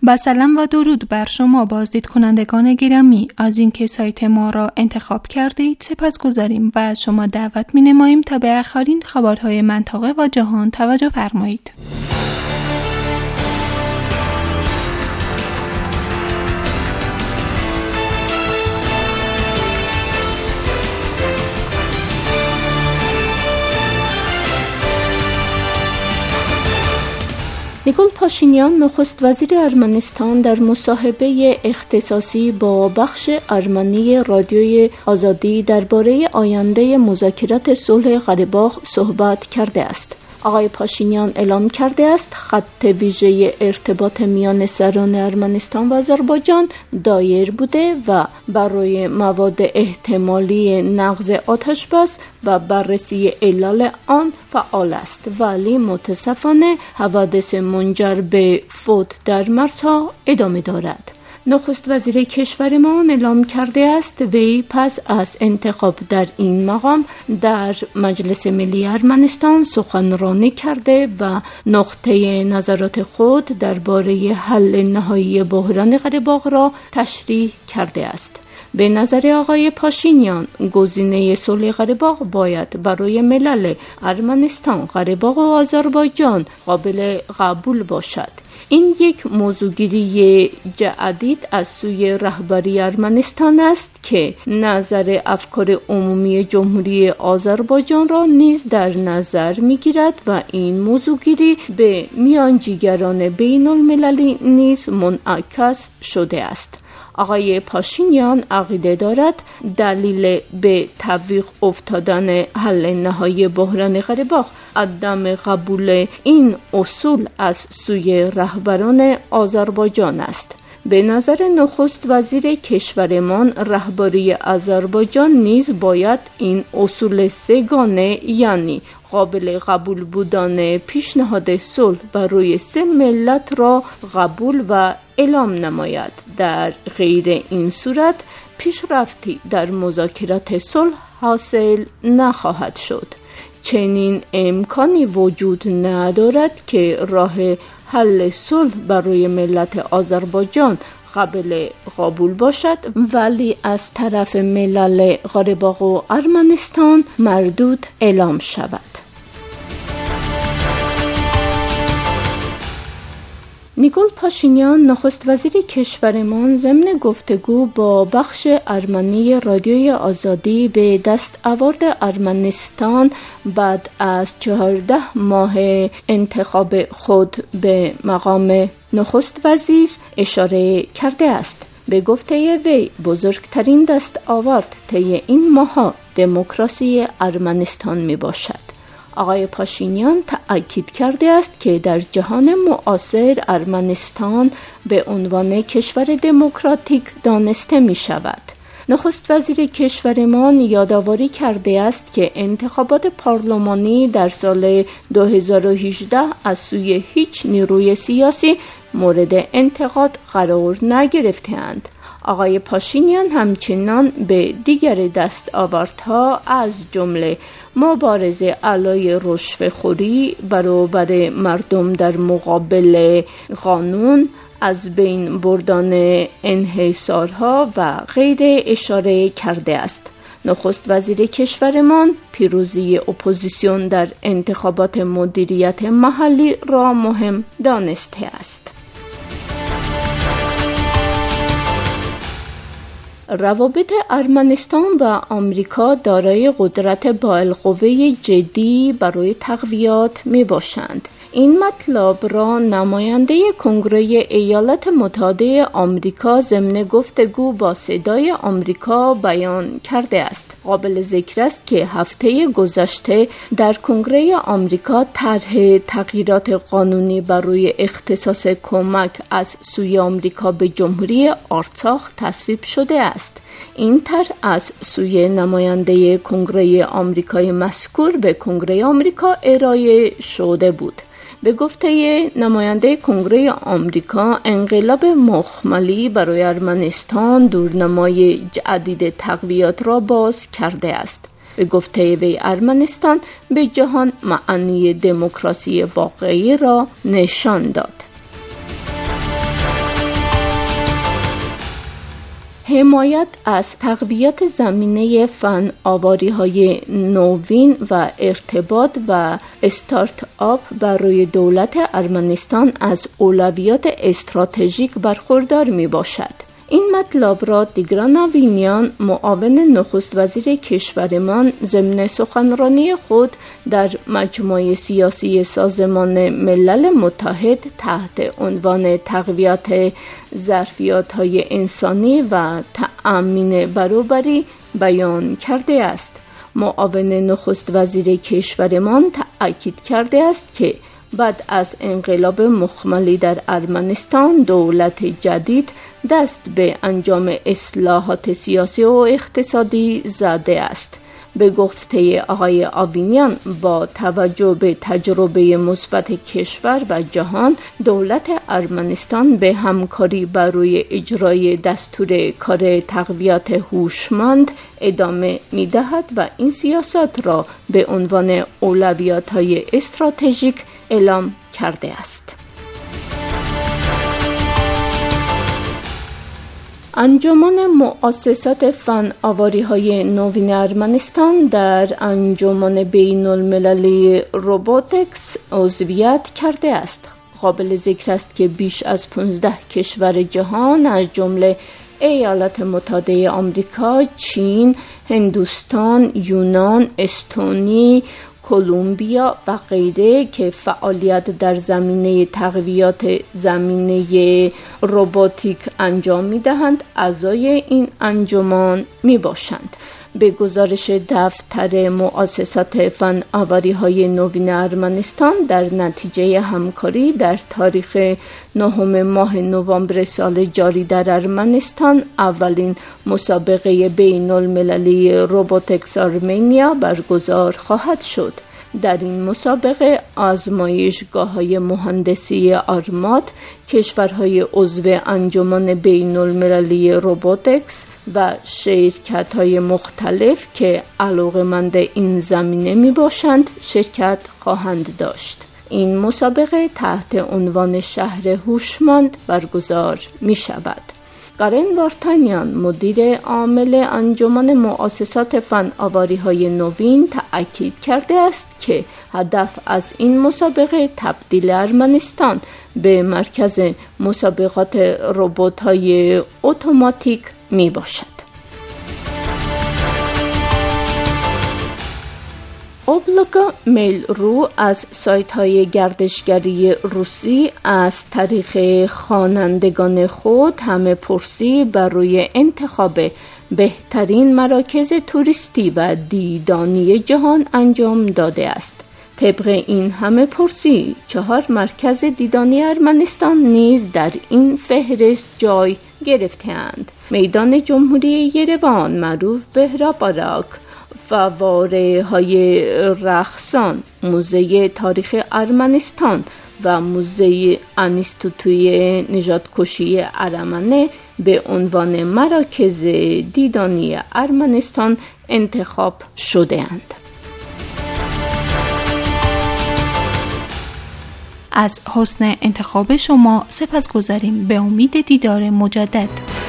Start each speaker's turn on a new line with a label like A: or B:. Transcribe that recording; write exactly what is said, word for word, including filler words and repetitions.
A: با سلام و درود بر شما بازدید کنندگان گرامی، از اینکه سایت ما را انتخاب کردید سپاسگزاریم و از شما دعوت می نماییم تا به آخرین خبرهای منطقه و جهان توجه فرمایید. نیکول پاشینیان نخست وزیر ارمنستان در مصاحبه اختصاصی با بخش ارمنی رادیوی آزادی درباره آینده مذاکرات صلح قره باغ صحبت کرده است. آقای پاشینیان اعلام کرده است خط ویژه ارتباط میان سران ارمنستان و آذربایجان دایر بوده و برای مواد احتمالی نقض آتشبس و بررسی علل آن فعال است، ولی متاسفانه حوادث منجر به فوت در مرزها ادامه دارد. نخست وزیر کشورمان اعلام کرده است وی پس از انتخاب در این مقام در مجلس ملی ارمنستان سخنرانی کرده و نقطه نظرات خود درباره حل نهایی بحران قره باغ را تشریح کرده است. به نظر آقای پاشینیان گزینه صلح قره باغ باید برای ملل ارمنستان، قره باغ و آذربایجان قابل قبول باشد. این یک موضوعگیری جدید از سوی رهبری ارمنستان است که نظر افکار عمومی جمهوری آذربایجان را نیز در نظر می‌گیرد و این موضوعگیری به میانجیگران بین المللی نیز منعکس شده است. آقای پاشینیان عقیده دارد دلیل به تعویق افتادن حل نهایی بحران قره باغ عدم قبول این اصول از سوی رهبران آذربایجان است. به نظر نخست وزیر کشورمان رهبری آذربایجان نیز باید این اصول سگانه یعنی قابل قبول بودن پیشنهاد صلح برای سه ملت را قبول و اعلام نماید. در غیر این صورت پیشرفتی در مذاکرات صلح حاصل نخواهد شد. چنین امکانی وجود ندارد که راه حل صلح برای ملت آذربایجان قابل قبول باشد ولی از طرف ملل قره باغ و ارمنستان مردود اعلام شود. نیکول پاشینیان نخست وزیر کشورمان ضمن گفتگو با بخش ارمنی رادیوی آزادی به دستاورد ارمنستان بعد از چهارده ماه انتخاب خود به مقام نخست وزیر اشاره کرده است. به گفته وی بزرگترین دستاورد طی این ماه‌ها دموکراسی ارمنستان می باشد. آقای پاشینیان تأکید کرده است که در جهان معاصر ارمنستان به عنوان کشور دموکراتیک دانسته می شود. نخست وزیر کشورمان یادآوری کرده است که انتخابات پارلمانی در سال دو هزار و هجده از سوی هیچ نیروی سیاسی مورد انتقاد قرار نگرفته‌اند. آقای پاشینیان همچنان به دیگر دستاوردها از جمله مبارزه علیه رشوه‌خوری، برابر مردم در مقابل قانون، از بین بردن انحصارها و غیره اشاره کرده است. نخست وزیر کشورمان پیروزی اپوزیسیون در انتخابات مدیریت محلی را مهم دانسته است. روابط ارمنستان و آمریکا دارای قدرت بالقوه جدی برای تقویت می باشند. این مطلب را نماینده کنگره ایالات متحده آمریکا ضمن گفتگو با صدای آمریکا بیان کرده است. قابل ذکر است که هفته گذشته در کنگره آمریکا طرح تغییرات قانونی برای اختصاص کمک از سوی آمریکا به جمهوری آرڅاخ تصویب شده است. این طرح از سوی نماینده کنگره آمریکای مذکور به کنگره آمریکا ارائه شده بود. به گفته نماینده کنگره آمریکا، انقلاب مخملی برای ارمنستان دورنمای جدید تقویت را باز کرده است. به گفته وی ارمنستان به جهان معنی دموکراسی واقعی را نشان داد. حمایت از تقویت زمینه فن آوری‌های نوین و ارتباط و استارت آپ برای دولت ارمنستان از اولویات استراتژیک برخوردار می باشد. این مطلب را دیگران آوینیان، معاون نخست وزیر کشورمان، ضمن سخنرانی خود در مجمع سیاسی سازمان ملل متحد تحت عنوان تقویت ظرفیت‌های انسانی و تأمین برابری بیان کرده است. معاون نخست وزیر کشورمان تأکید کرده است که بعد از انقلاب مخملی در ارمنستان دولت جدید دست به انجام اصلاحات سیاسی و اقتصادی زده است. به گفته آقای آوینیان، با توجه به تجربه مثبت کشور و جهان، دولت ارمنستان به همکاری برای اجرای دستور کار تقویت هوشمند ادامه می‌دهد و این سیاست را به عنوان اولویت‌های استراتژیک اعلام کرده است. انجمن مؤسسات فن آوری‌های نوین ارمنستان در انجمن بین المللی روبوتکس عضویت کرده است. قابل ذکر است که بیش از پانزده کشور جهان از جمله ایالات متحده آمریکا، چین، هندوستان، یونان، استونی، کلمبیا و غیره که فعالیت در زمینه تقویت زمینه روباتیک انجام می‌دهند اعضای این انجمن می‌باشند. به گزارش دفتر مؤسسات فن آوری‌های نوین ارمنستان، در نتیجه همکاری در تاریخ نهم ماه نوامبر سال جاری در ارمنستان اولین مسابقه بین المللی روبوتکس آرمنیا برگزار خواهد شد. در این مسابقه آزمایشگاه‌های مهندسی آرمات، کشورهای عضو انجمن بین المللی روبوتکس و شرکت‌های مختلف که علاقه‌مند این زمینه می‌باشند شرکت خواهند داشت. این مسابقه تحت عنوان شهر هوشمند برگزار می‌شود. کارن وارتانیان، مدیر عامل انجمن مؤسسات فن آوری‌های نوین، تأکید کرده است که هدف از این مسابقه تبدیل ارمنستان به مرکز مسابقات ربات‌های اتوماتیک می باشد. اوبلاگا میل رو از سایت های گردشگری روسی از طریق خوانندگان خود همه پرسی برای انتخاب بهترین مراکز توریستی و دیدانی جهان انجام داده است. طبق این همه پرسی، چهار مرکز دیدانی ارمنستان نیز در این فهرست جای گرفته‌اند: میدان جمهوری یروان معروف به هراباراک، فواره های رقصان، موزه تاریخ ارمنستان و موزه انستیتوی نژادکشی ارمنه به عنوان مراکز دیدانی ارمنستان انتخاب شده‌اند.
B: از حسن انتخاب شما سپاسگزاریم. به امید دیدار مجدد.